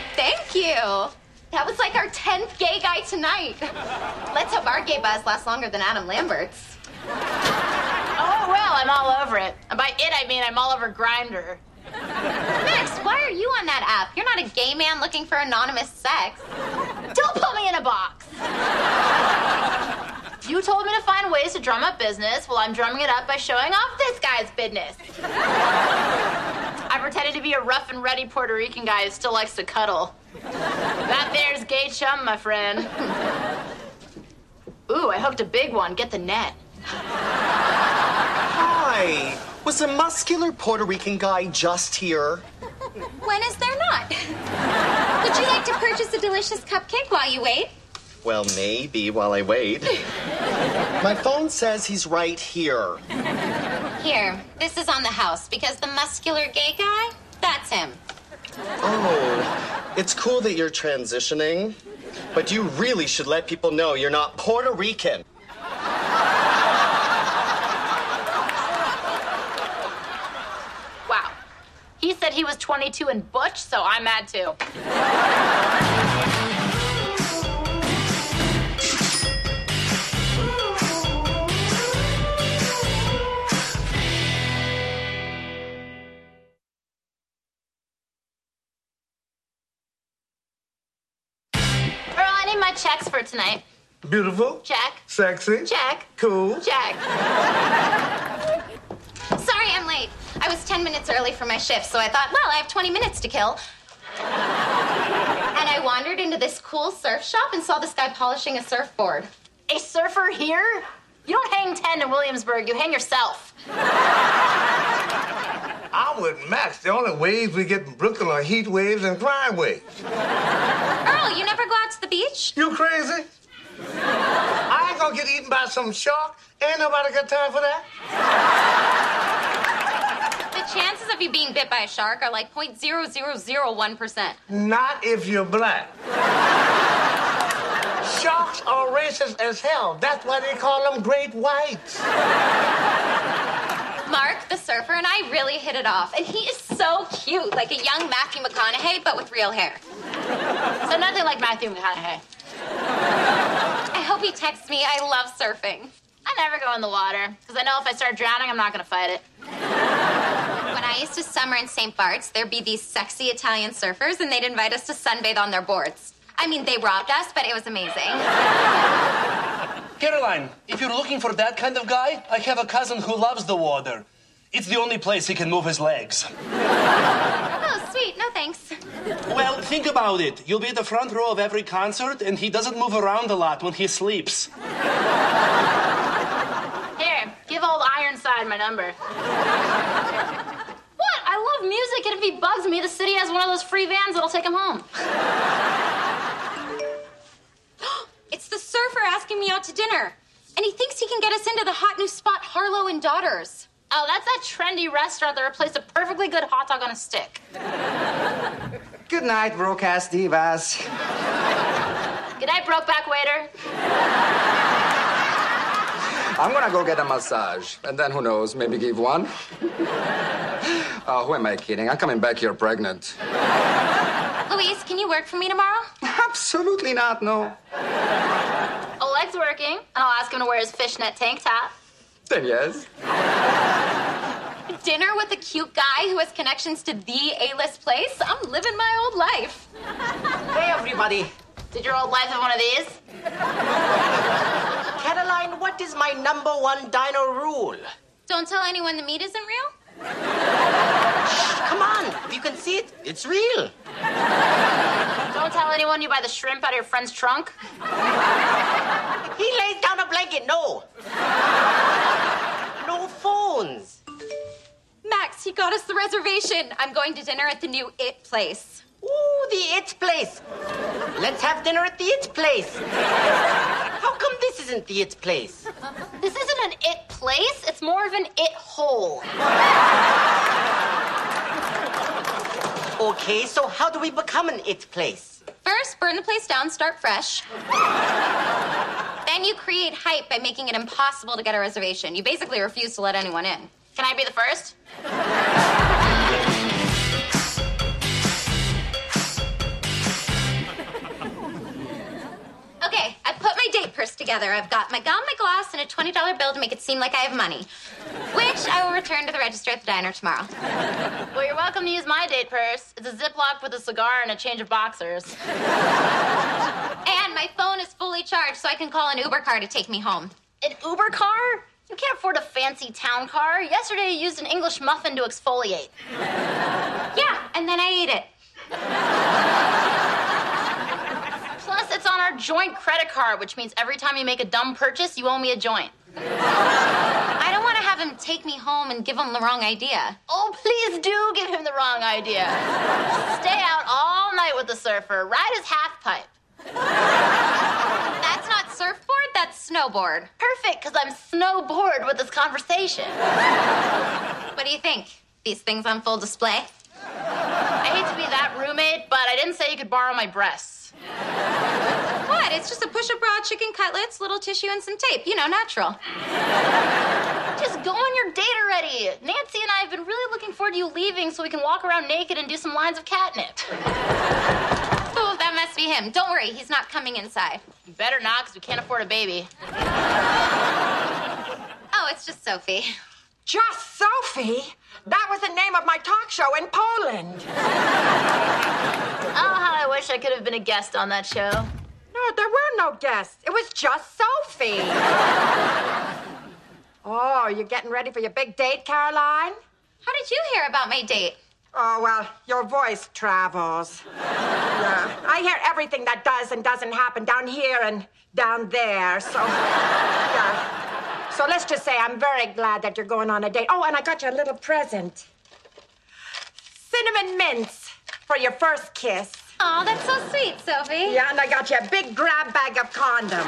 Thank you. That was like our 10th gay guy tonight. Let's hope our gay buzz lasts longer than Adam Lambert's. Oh, well, I'm all over it. And by it, I mean I'm all over Grindr. Max, why are you on that app? You're not a gay man looking for anonymous sex. Don't put me in a box. You told me to find ways to drum up business. Well, I'm drumming it up by showing off this guy's business. I pretended to be a rough and ready Puerto Rican guy who still likes to cuddle. That there's gay chum, my friend. Ooh, I hooked a big one. Get the net. Hi. Was a muscular Puerto Rican guy just here? When is there not? Would you like to purchase a delicious cupcake while you wait? Well, maybe while I wait. My phone says he's right here. Here, this is on the house because the muscular gay guy, that's him. Oh, it's cool that you're transitioning, but you really should let people know you're not Puerto Rican. Wow. He said he was 22 and butch, so I'm mad too. My checks for tonight. Beautiful. Check. Sexy. Check. Cool. Check. Sorry I'm late. I was 10 minutes early for my shift, so I thought, well, I have 20 minutes to kill. And I wandered into this cool surf shop and saw this guy polishing a surfboard. A surfer here? You don't hang 10 in Williamsburg, you hang yourself. I'm with Max. The only waves we get in Brooklyn are heat waves and crime waves. Earl, you never go out to the beach? You crazy? I ain't gonna get eaten by some shark. Ain't nobody got time for that. The chances of you being bit by a shark are like 0.0001%. Not if you're black. Sharks are racist as hell. That's why they call them great whites. Mark, the surfer, and I really hit it off. And he is so cute, like a young Matthew McConaughey, but with real hair. So nothing like Matthew McConaughey. I hope he texts me. I love surfing. I never go in the water, because I know if I start drowning, I'm not going to fight it. When I used to summer in St. Bart's, there'd be these sexy Italian surfers, and they'd invite us to sunbathe on their boards. I mean, they robbed us, but it was amazing. Caroline, if you're looking for that kind of guy, I have a cousin who loves the water. It's the only place he can move his legs. Oh, sweet. No, thanks. Well, think about it. You'll be at the front row of every concert, and he doesn't move around a lot when he sleeps. Here, give old Ironside my number. What? I love music, and if he bugs me, the city has one of those free vans that'll take him home. It's the surfer asking me out to dinner. And he thinks he can get us into the hot new spot, Harlow and Daughters. Oh, that's that trendy restaurant that replaced a perfectly good hot dog on a stick. Good night, broadcast divas. Good night, Brokeback Waiter. I'm gonna go get a massage, and then who knows, maybe give one. Who am I kidding? I'm coming back here pregnant. Louise, can you work for me tomorrow? Absolutely not, no. Oleg's working, and I'll ask him to wear his fishnet tank top. Then yes. Dinner with a cute guy who has connections to the A-list place? I'm living my old life. Hey, everybody. Did your old life have one of these? Caroline, what is my #1 dino rule? Don't tell anyone the meat isn't real? Shh, come on. If you can see it, it's real. Don't tell anyone you buy the shrimp out of your friend's trunk. He lays down a blanket. No. No phones. Max, he got us the reservation. I'm going to dinner at the new It place. Ooh, the It place. Let's have dinner at the It place. How come this isn't the It place? This isn't an It place. It's more of an It hole. Okay, so how do we become an It place? First, burn the place down, start fresh. Then you create hype by making it impossible to get a reservation. You basically refuse to let anyone in. Can I be the first? purse together. I've got my gum, my gloss, and a $20 bill to make it seem like I have money, which I will return to the register at the diner tomorrow. Well, you're welcome to use my date purse. It's a Ziploc with a cigar and a change of boxers. And my phone is fully charged, so I can call an Uber car to take me home. An Uber car? You can't afford a fancy town car. Yesterday you used an English muffin to exfoliate. Yeah, and then I ate it. Plus, it's on our joint credit card, which means every time you make a dumb purchase, you owe me a joint. I don't want to have him take me home and give him the wrong idea. Oh, please do give him the wrong idea. Stay out all night with the surfer. Ride his half pipe. That's not surfboard, that's snowboard. Perfect, because I'm snowbored with this conversation. What do you think? These things on full display? I hate to be that roommate, but I didn't say you could borrow my breasts. What? It's just a push-up bra, chicken cutlets, little tissue, and some tape. You know, natural. Just go on your date already. Nancy and I have been really looking forward to you leaving so we can walk around naked and do some lines of catnip. Oh, that must be him. Don't worry, he's not coming inside. You better not, because we can't afford a baby. Oh, it's just Sophie. Just Sophie? That was the name of my talk show in Poland. Oh, how I wish I could have been a guest on that show. No, there were no guests. It was just Sophie. Oh, you're getting ready for your big date, Caroline? How did you hear about my date? Oh, well, your voice travels. Yeah. I hear everything that does and doesn't happen down here and down there, so... Yeah. So let's just say I'm very glad that you're going on a date. Oh, and I got you a little present. Cinnamon mints for your first kiss. Oh, that's so sweet, Sophie. Yeah, and I got you a big grab bag of condoms.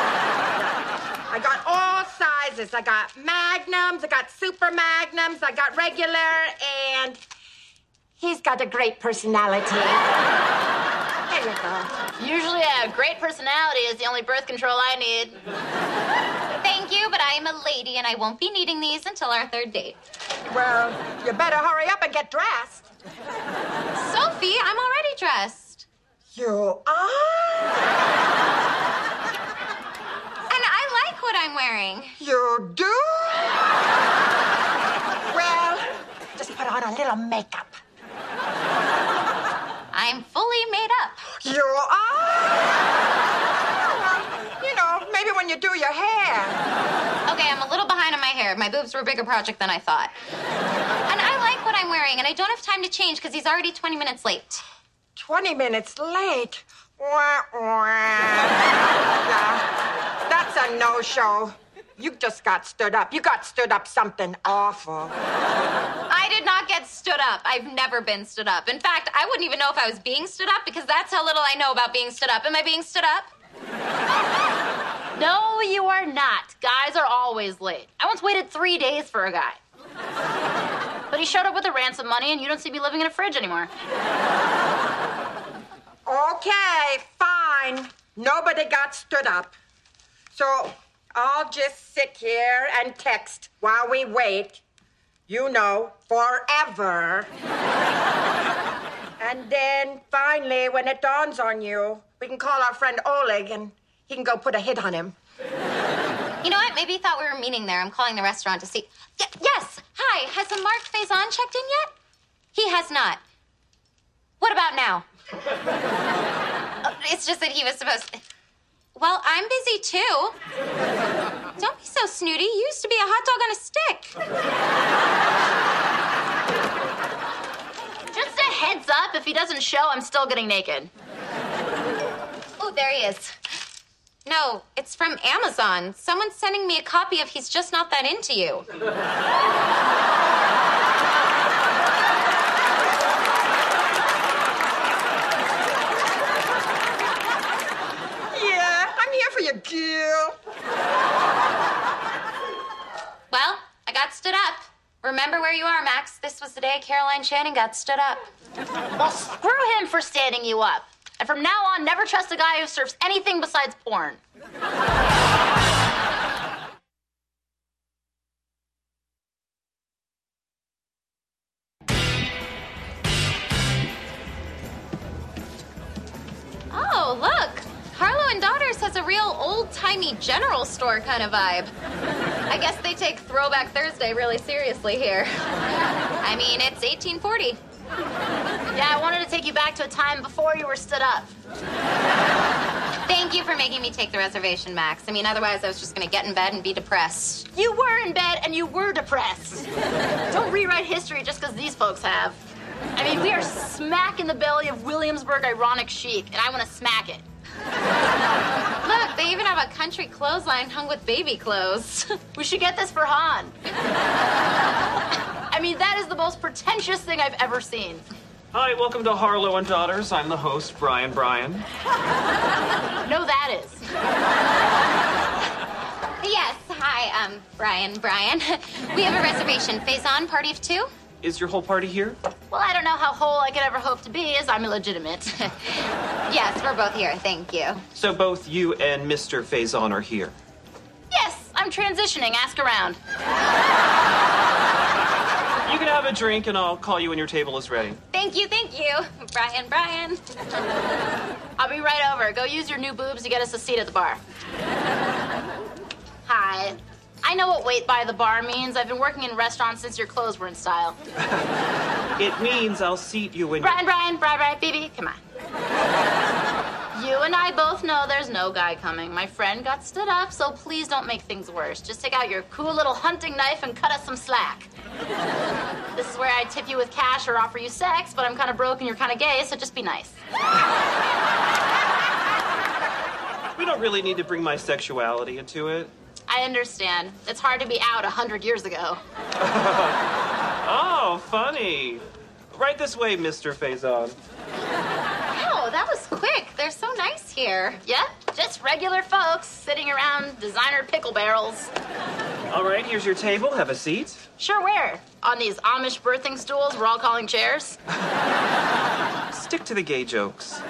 I got all sizes. I got magnums, I got super magnums, I got regular, and he's got a great personality. There you go. Usually a great personality is the only birth control I need. Thank you, but I am a lady and I won't be needing these until our third date. Well, you better hurry up and get dressed. Sophie, I'm already dressed. You are? And I like what I'm wearing. You do? Well, just put on a little makeup. I'm fully made up. You are? Well, you know, maybe when you do your hair. Okay, I'm a little behind on my hair. My boobs were a bigger project than I thought. And I like what I'm wearing, and I don't have time to change because he's already 20 minutes late. 20 minutes late? Wah, wah. Yeah, that's a no-show. You just got stood up. You got stood up something awful. I did not get stood up. I've never been stood up. In fact, I wouldn't even know if I was being stood up because that's how little I know about being stood up. Am I being stood up? No, you are not. Guys are always late. I once waited 3 days for a guy. But he showed up with the ransom money, and you don't see me living in a fridge anymore. Okay, fine. Nobody got stood up. So I'll just sit here and text while we wait. You know, forever. And then finally, when it dawns on you, we can call our friend Oleg and he can go put a hit on him. You know what? Maybe he thought we were meeting there. I'm calling the restaurant to see. Yes! Hi! Has the Mark Faison checked in yet? He has not. What about now? It's just that he was supposed to... Well, I'm busy too. Don't be so snooty. You used to be a hot dog on a stick. Just a heads up, if he doesn't show, I'm still getting naked. Oh, there he is. No, it's from Amazon. Someone's sending me a copy of He's Just Not That Into You. Yeah, I'm here for you, Gil. Well, I got stood up. Remember where you are, Max. This was the day Caroline Channing got stood up. Well, screw him for standing you up. And from now on, never trust a guy who serves anything besides porn. Oh, look. Harlow and Daughters has a real old-timey general store kind of vibe. I guess they take Throwback Thursday really seriously here. I mean, it's 1840. Yeah, I wanted to take you back to a time before you were stood up. Thank you for making me take the reservation, Max. I mean, otherwise I was just going to get in bed and be depressed. You were in bed and you were depressed. Don't rewrite history just because these folks have. I mean, we are smack in the belly of Williamsburg ironic chic, and I want to smack it. Look, they even have a country clothesline hung with baby clothes. We should get this for Han. I mean, that is the most pretentious thing I've ever seen. Hi, welcome to Harlow and Daughters. I'm the host, Brian Bryan. No, that is. Yes, hi, Brian. We have a reservation. Faison, party of 2? Is your whole party here? Well, I don't know how whole I could ever hope to be, as I'm illegitimate. Yes, we're both here, thank you. So both you and Mr. Faison are here? Yes, I'm transitioning. Ask around. You can have a drink, and I'll call you when your table is ready. Thank you. Brian. I'll be right over. Go use your new boobs to get us a seat at the bar. Hi. I know what wait by the bar means. I've been working in restaurants since your clothes were in style. It means I'll seat you when... Brian, baby, come on. You and I both know there's no guy coming. My friend got stood up, so please don't make things worse. Just take out your cool little hunting knife and cut us some slack. This is where I tip you with cash or offer you sex, but I'm kind of broke and you're kind of gay, so just be nice. We don't really need to bring my sexuality into it. I understand. It's hard to be out 100 years ago. Oh, funny. Right this way, Mr. Faison. Wow, that was quick. They're so nice here. Yeah, just regular folks sitting around designer pickle barrels. All right, here's your table. Have a seat. Sure, where? On these Amish birthing stools we're all calling chairs? Stick to the gay jokes.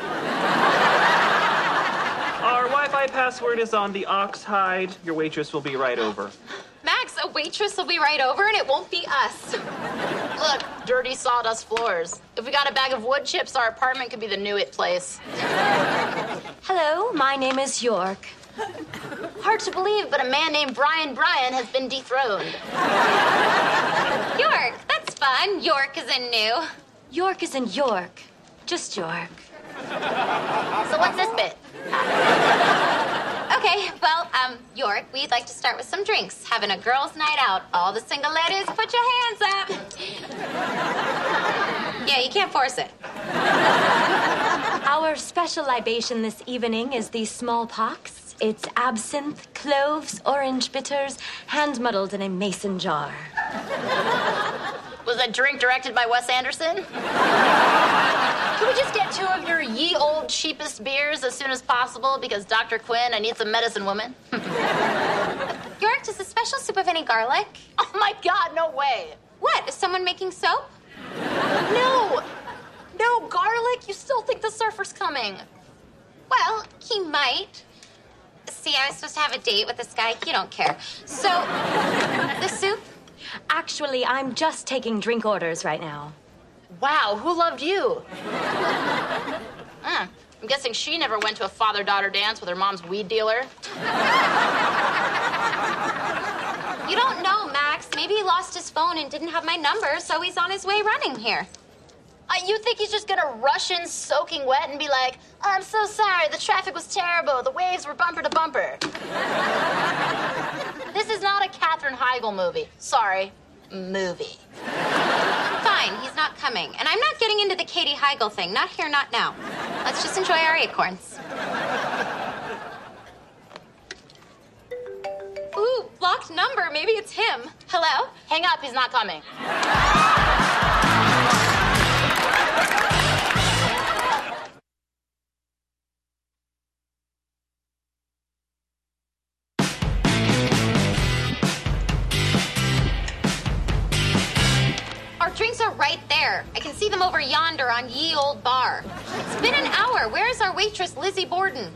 Our Wi-Fi password is on the ox hide. Your waitress will be right over. Max, a waitress will be right over and it won't be us. Look, dirty sawdust floors. If we got a bag of wood chips, our apartment could be the new it place. Hello, my name is York. Hard to believe, but a man named Brian Bryan has been dethroned. York, that's fun. York is in new. York is in York. Just York. So what's this bit? Okay, well, York, we'd like to start with some drinks. Having a girls' night out. All the single ladies, put your hands up. Yeah, you can't force it. Our special libation this evening is the smallpox. It's absinthe, cloves, orange bitters, hand-muddled in a mason jar. Was that drink directed by Wes Anderson? Can we just get 2 of your ye old cheapest beers as soon as possible? Because Dr. Quinn, I need some medicine woman. York, does the special soup have any garlic? Oh my God, no way. What, is someone making soap? No garlic? You still think the surfer's coming? Well, he might. See, I was supposed to have a date with this guy. You don't care. So, the soup? Actually, I'm just taking drink orders right now. Wow, who loved you? I'm guessing she never went to a father-daughter dance with her mom's weed dealer. You don't know, Max. Maybe he lost his phone and didn't have my number, so he's on his way running here. You think he's just gonna rush in soaking wet and be like, I'm so sorry, the traffic was terrible, the waves were bumper to bumper. This is not a Katherine Heigl movie. Sorry, movie. Fine, he's not coming. And I'm not getting into the Katie Heigl thing. Not here, not now. Let's just enjoy our acorns. Ooh, blocked number. Maybe it's him. Hello? Hang up, he's not coming. Our drinks are right there. I can see them over yonder on ye old bar. It's been an hour. Where's our waitress, Lizzie Borden?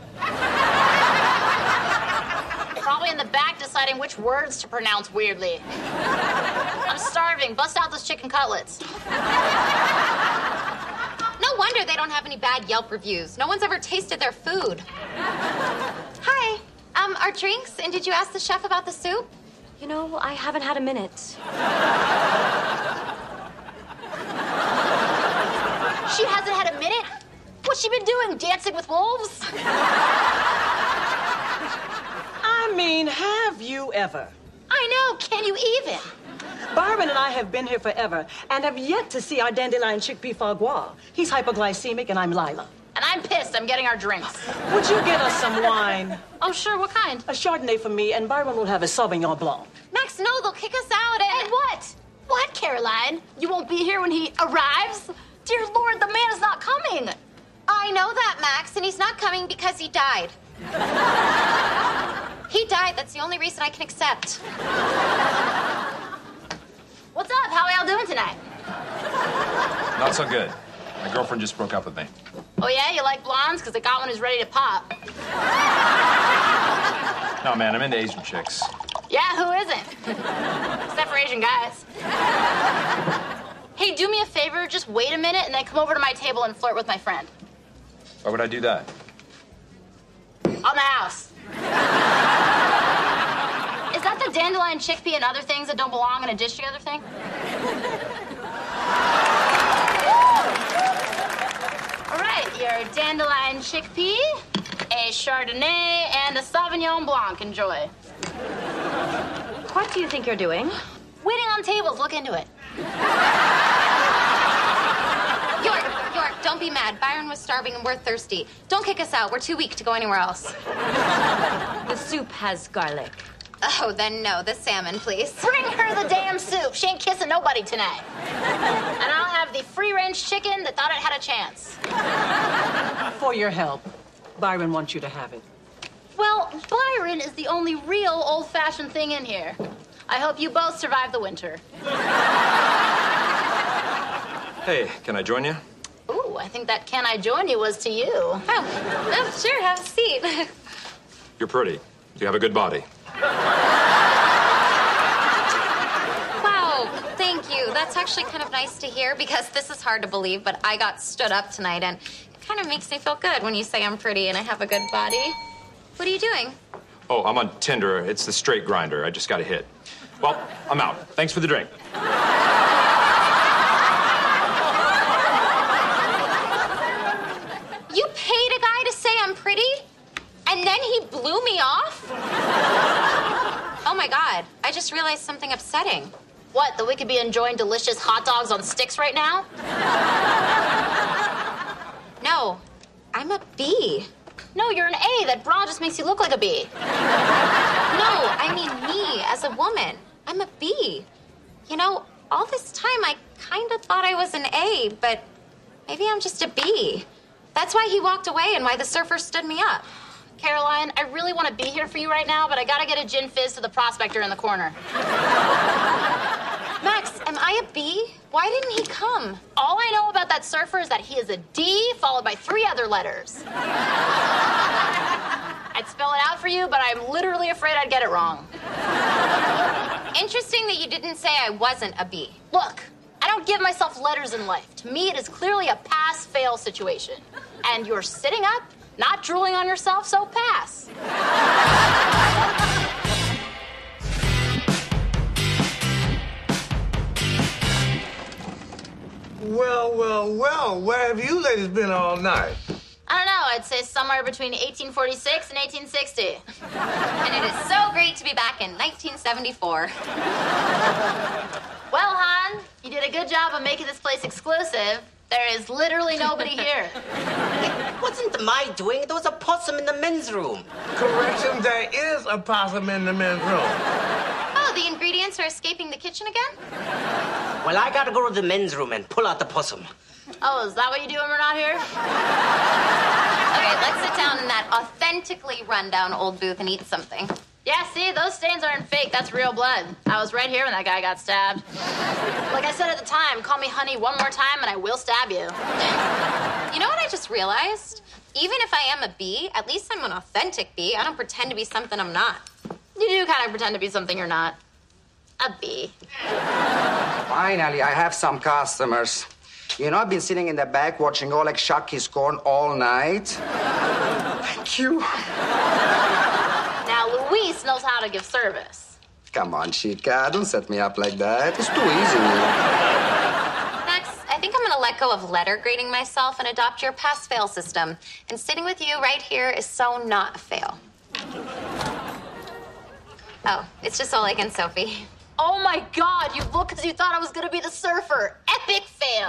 Probably in the back deciding which words to pronounce weirdly. I'm starving. Bust out those chicken cutlets. No, No wonder they don't have any bad Yelp reviews. No one's ever tasted their food. Hi. Our drinks, and did you ask the chef about the soup? You know, I haven't had a minute. She hasn't had a minute? What's she been doing, dancing with wolves? I mean, have you ever? I know, can you even? Byron and I have been here forever and have yet to see our dandelion chickpea foie gras. He's hypoglycemic and I'm Lila. And I'm pissed. I'm getting our drinks. Would you get us some wine? Oh, sure. What kind? A Chardonnay for me, and Byron will have a Sauvignon Blanc. Max, no, they'll kick us out And what? What, Caroline? You won't be here when he arrives? Dear Lord, the man is not coming. I know that, Max, and he's not coming because he died. He died. That's the only reason I can accept. What's up? How are y'all doing tonight? Not so good. My girlfriend just broke up with me. Oh, yeah? You like blondes? Because I got one who's ready to pop. No, man, I'm into Asian chicks. Yeah, who isn't? Except for Asian guys. Hey, do me a favor. Just wait a minute and then come over to my table and flirt with my friend. Why would I do that? On the house. Is that the dandelion chickpea and other things that don't belong in a dish together thing? All right, your dandelion chickpea, a Chardonnay, and a Sauvignon Blanc. Enjoy. What do you think you're doing? Waiting on tables. Look into it. York, don't be mad. Byron was starving and we're thirsty. Don't kick us out. We're too weak to go anywhere else. The soup has garlic. Oh, then no. The salmon, please. Bring her the damn soup. She ain't kissing nobody tonight. And I'll have the free-range chicken that thought it had a chance. For your help, Byron wants you to have it. Well, Byron is the only real old-fashioned thing in here. I hope you both survive the winter. Hey, can I join you? Ooh, I think that "can I join you" was to you. Oh, sure. Have a seat. You're pretty. You have a good body. Wow, thank you. That's actually kind of nice to hear because this is hard to believe, but I got stood up tonight, and it kind of makes me feel good when you say I'm pretty and I have a good body. What are you doing? Oh, I'm on Tinder. It's the straight grinder. I just got a hit. Well, I'm out. Thanks for the drink. You paid a guy to say I'm pretty? And then he blew me off? Oh my God, I just realized something upsetting. What, that we could be enjoying delicious hot dogs on sticks right now? No, I'm a B. No, you're an A. That bra just makes you look like a B. No, I mean me as a woman. I'm a B. You know, all this time I kind of thought I was an A, but maybe I'm just a B. That's why he walked away and why the surfer stood me up. Caroline, I really want to be here for you right now, but I gotta get a gin fizz to the prospector in the corner. Max, am I a B? Why didn't he come? All I know about that surfer is that he is a D followed by 3 other letters. I'd spell it out for you, but I'm literally afraid I'd get it wrong. Interesting that you didn't say I wasn't a B. Look, I don't give myself letters in life. To me, it is clearly a pass-fail situation. And you're sitting up, not drooling on yourself, so pass. Well, where have you ladies been all night? I don't know, I'd say somewhere between 1846 and 1860. And it is so great to be back in 1974. Well, hon, you did a good job of making this place exclusive. There is literally nobody here. It wasn't my doing. There was a possum in the men's room. Correction, there is a possum in the men's room. Oh, the ingredients are escaping the kitchen again? Well, I gotta go to the men's room and pull out the possum. Oh, is that what you do when we're not here? Okay, let's sit down in that authentically rundown old booth and eat something. Yeah, see, those stains aren't fake. That's real blood. I was right here when that guy got stabbed. Like I said at the time, call me honey one more time and I will stab you. You know what I just realized? Even if I am a B, at least I'm an authentic B. I don't pretend to be something I'm not. You do kind of pretend to be something you're not. A B. Finally, I have some customers. You know, I've been sitting in the back watching Oleg shuck his corn all night. Thank you. Now, Luis knows how to give service. Come on, Chica. Don't set me up like that. It's too easy. Max, I think I'm gonna let go of letter grading myself and adopt your pass-fail system. And sitting with you right here is so not a fail. Oh, it's just Oleg and Sophie. Oh my God, you look as you thought I was gonna be the surfer. Epic fail.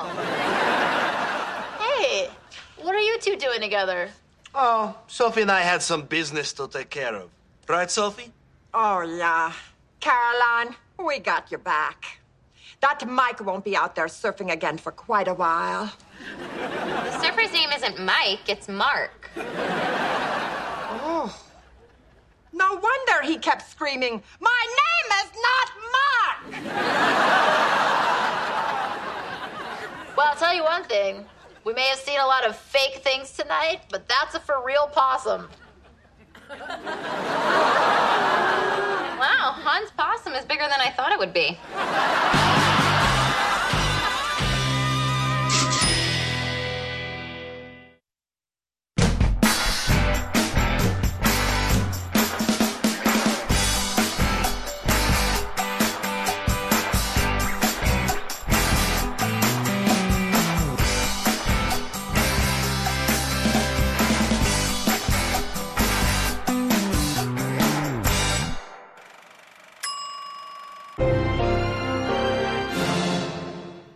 Hey, what are you two doing together? Oh, Sophie and I had some business to take care of. Right, Sophie? Oh, yeah. Caroline, we got your back. That Mike won't be out there surfing again for quite a while. The surfer's name isn't Mike, it's Mark. Oh. No wonder he kept screaming, "My name is not Mark!" Well, I'll tell you one thing. We may have seen a lot of fake things tonight, but that's a for real possum. Wow, Hans' possum is bigger than I thought it would be.